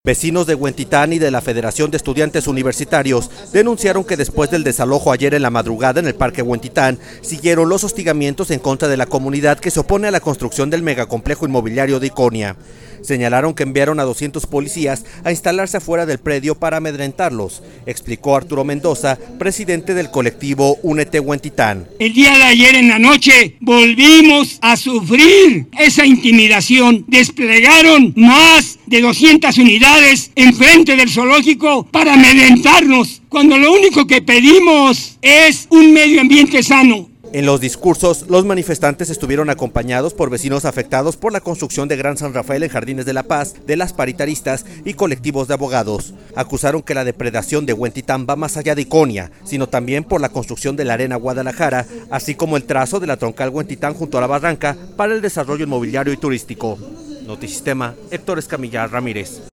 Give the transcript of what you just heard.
Vecinos de Huentitán y de la Federación de Estudiantes Universitarios denunciaron que después del desalojo ayer en la madrugada en el Parque Huentitán, siguieron los hostigamientos en contra de la comunidad que se opone a la construcción del megacomplejo inmobiliario de Iconia. Señalaron que enviaron a 200 policías a instalarse afuera del predio para amedrentarlos, explicó Arturo Mendoza, presidente del colectivo Únete Huentitán. El día de ayer en la noche volvimos a sufrir esa intimidación. Desplegaron más de 200 unidades enfrente del zoológico para amedrentarnos, cuando lo único que pedimos es un medio ambiente sano. En los discursos, los manifestantes estuvieron acompañados por vecinos afectados por la construcción de Gran San Rafael en Jardines de la Paz, de las paritaristas y colectivos de abogados. Acusaron que la depredación de Huentitán va más allá de Iconia, sino también por la construcción de la Arena Guadalajara, así como el trazo de la troncal Huentitán junto a la barranca para el desarrollo inmobiliario y turístico. Notisistema, Héctor Escamilla Ramírez.